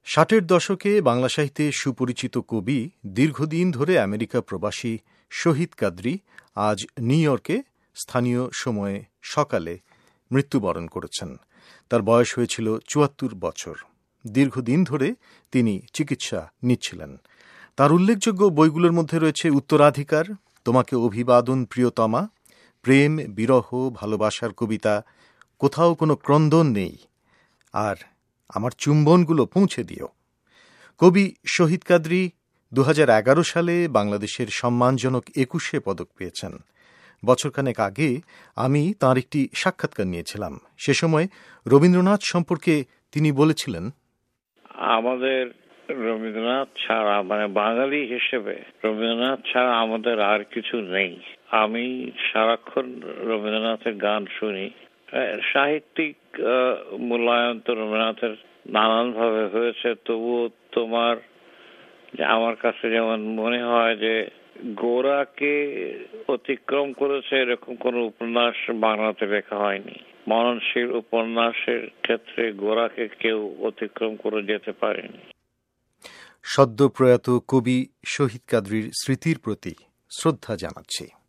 ষাটের দশকে বাংলা সাহিত্যে সুপরিচিত কবি, দীর্ঘদিন ধরে আমেরিকা প্রবাসী শহীদ কাদরী আজ নিউ ইয়র্কে স্থানীয় সময়ে সকালে মৃত্যুবরণ করেছেন। তার বয়স হয়েছিল ৭৪ বছর। দীর্ঘদিন ধরে তিনি চিকিৎসা নিচ্ছিলেন। তার উল্লেখযোগ্য বইগুলোর মধ্যে রয়েছে উত্তরাধিকার, তোমাকে অভিবাদন প্রিয়তমা, প্রেম, বিরহ, ভালোবাসার কবিতা, কোথাও কোনো ক্রন্দন নেই, আর আমার চুম্বনগুলো পৌঁছে দিও। কবি শহীদ কাদরী ২০১১ সালে বাংলাদেশের সম্মানজনক ২১শে পদক পেয়েছেন। বছরখানেক আগে আমি তাঁর একটি সাক্ষাৎকার নিয়েছিলাম। সে সময় রবীন্দ্রনাথ সম্পর্কে তিনি বলেছিলেন, আমাদের রবীন্দ্রনাথ ছাড়া, বাঙালি হিসেবে রবীন্দ্রনাথ ছাড়া আমাদের আর কিছু নেই। আমি সারাক্ষণ রবীন্দ্রনাথের গান শুনি। সাহিত্যিক মূল্যায়ন তো রবীন্দ্রনাথের নানান ভাবে হয়েছে, তবুও আমার কাছে যেমন মনে হয় যে গোরাকে অতিক্রম করেছে এরকম কোন উপন্যাস বাংলাতে লেখা হয়নি। মননশীল উপন্যাসের ক্ষেত্রে গোরাকে কেউ অতিক্রম করে যেতে পারেনি। সদ্য প্রয়াত কবি শহীদ কাদরীর স্মৃতির প্রতি শ্রদ্ধা জানাচ্ছি।